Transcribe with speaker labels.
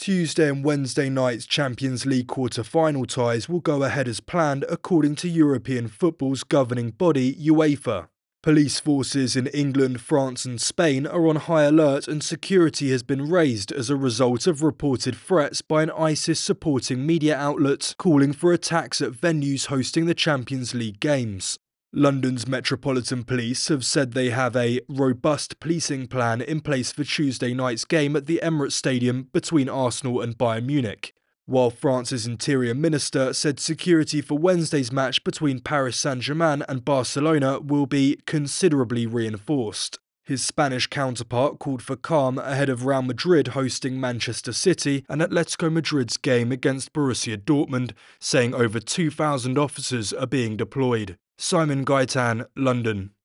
Speaker 1: Tuesday and Wednesday night's Champions League quarter-final ties will go ahead as planned according to European football's governing body, UEFA. Police forces in England, France and Spain are on high alert and security has been raised as a result of reported threats by an ISIS-supporting media outlet calling for attacks at venues hosting the Champions League games. London's Metropolitan Police have said they have a robust policing plan in place for Tuesday night's game at the Emirates Stadium between Arsenal and Bayern Munich, while France's Interior Minister said security for Wednesday's match between Paris Saint-Germain and Barcelona will be considerably reinforced. His Spanish counterpart called for calm ahead of Real Madrid hosting Manchester City and Atletico Madrid's game against Borussia Dortmund, saying over 2,000 officers are being deployed. Simon Gaitan, London.